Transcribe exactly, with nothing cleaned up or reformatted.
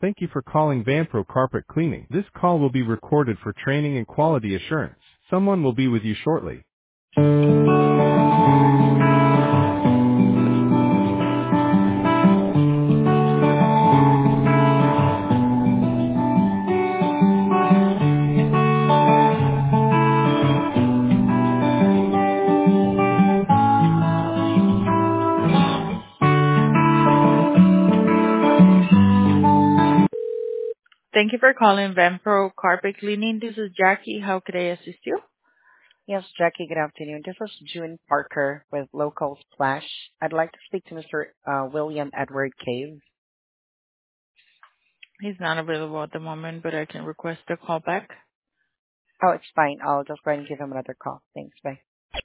Thank you for calling Vanpro Carpet Cleaning. This call will be recorded for training and quality assurance. Someone will be with you shortly. Thank you for calling Vanpro Carpet Cleaning. This is Jackie. How could I assist you? Yes, Jackie, good afternoon. This is June Parker with Local Splash. I'd like to speak to Mister Uh, William Edward Cave. He's not available at the moment, but I can request a call back. Oh, it's fine. I'll just go ahead and give him another call. Thanks. Bye.